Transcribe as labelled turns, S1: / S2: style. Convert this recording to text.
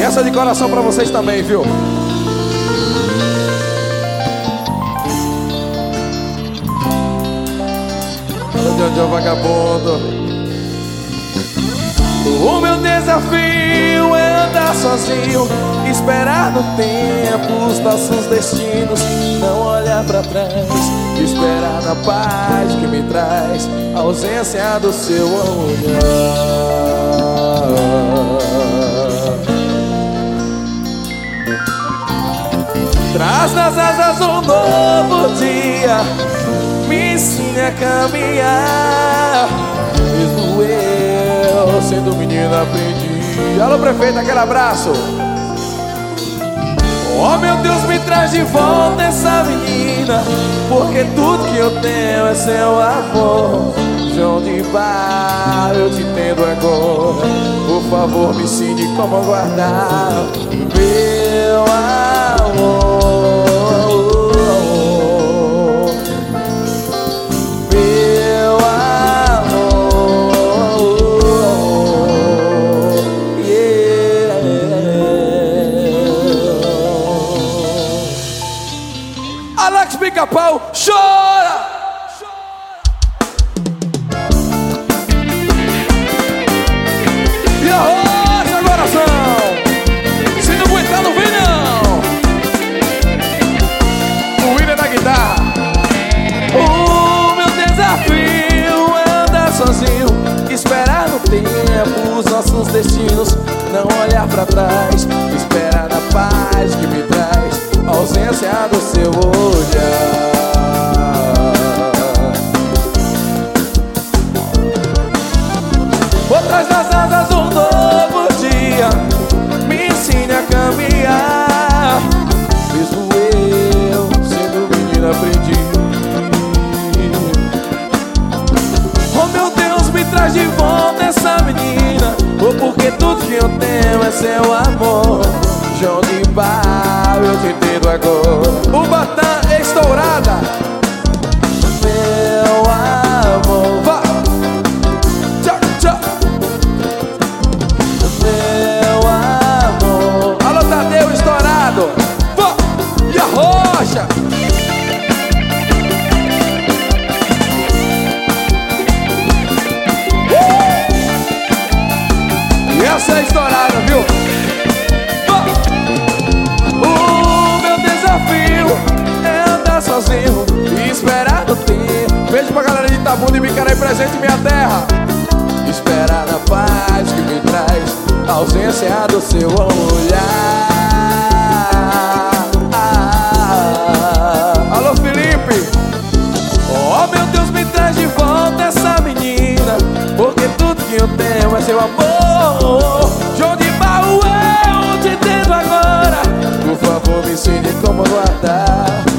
S1: essa de coração pra vocês também, viu? Jojo vagabundo. O meu desafio é andar sozinho, esperar no tempo os nossos destinos, não olhar pra trás, esperar na paz que me traz a ausência do seu olhar. Traz nas asas um novo dia, me ensine a caminhar. Mesmo eu, sendo menino, aprendi. Alô, prefeito, aquele abraço. Oh, meu Deus, me traz de volta essa menina, porque tudo que eu tenho é seu amor. João de Barro, eu te entendo agora. Por favor, me ensine como guardar meu amor. Alex Pica-Pau, chora! E arrocha, coração! Se não aguentar, não vem não! O William da guitarra. O meu desafio é andar sozinho, esperar no tempo os nossos destinos, não olhar pra trás, esperar na paz que me traz a ausência do seu olhar. Por trás das asas um novo dia, me ensine a caminhar. Mesmo eu, sendo menino, aprendi. Oh, meu Deus, me traz de volta essa menina, oh, porque tudo que eu tenho é seu amor. João de Barro, eu te entendo agora. O Batã estourada. Meu amor, vá. Tchau, tchau. Meu amor. Alô, Tadeu estourado. Vá. E a rocha. E essa é estourada, viu? Sozinho e esperar no tempo. Beijo pra galera de Itabuna e Bicaré, presente em minha terra. Esperar na paz que me traz a ausência do seu olhar. Alô, Felipe. Oh, meu Deus, me traz de volta essa menina, porque tudo que eu tenho é seu amor. João de Barro, eu te entendo agora. Por favor, me ensine como guardar